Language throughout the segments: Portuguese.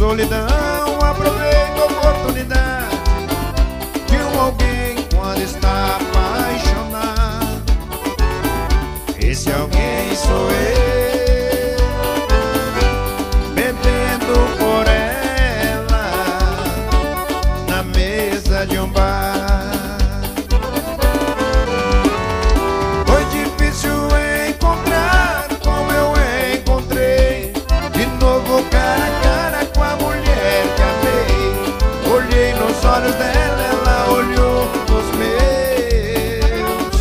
solidão, aproveito a oportunidade de um alguém quando está apaixonado. Esse alguém sou eu, bebendo por ela na mesa de um bar. Foi difícil encontrar como eu encontrei, de novo cara a cara com a mulher que amei. Olhei nos olhos dela, ela olhou nos meus.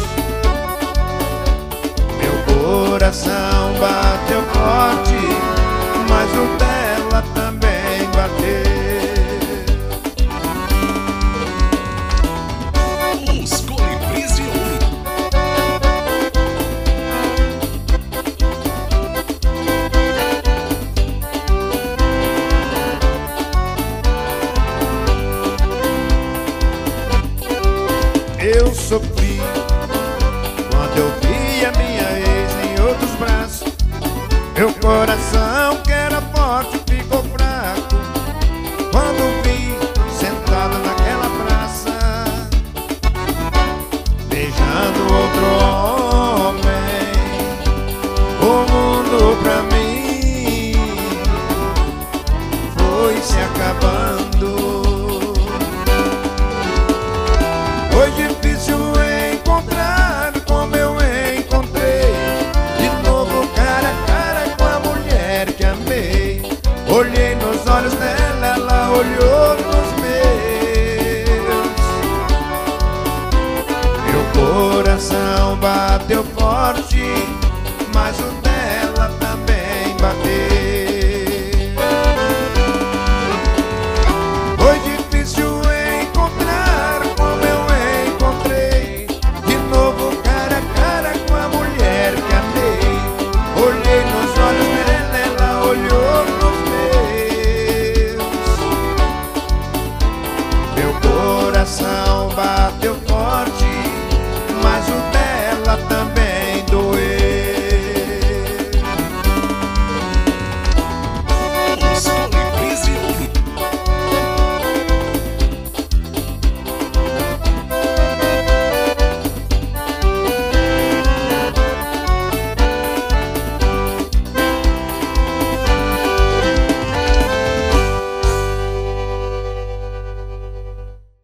Meu coração bateu forte, mas o dela também bateu. Os colibris de ouro. Eu sofri quando eu vi a minha ex em outros braços. Meu coração que era forte ficou fraco quando vi sentada naquela praça, beijando outro homem. O mundo pra mim foi se acabando. Foi difícil encontrar como eu encontrei, de novo cara a cara com a mulher que amei. Olhei nos olhos dela, ela olhou nos meus. Meu coração bateu forte, mas o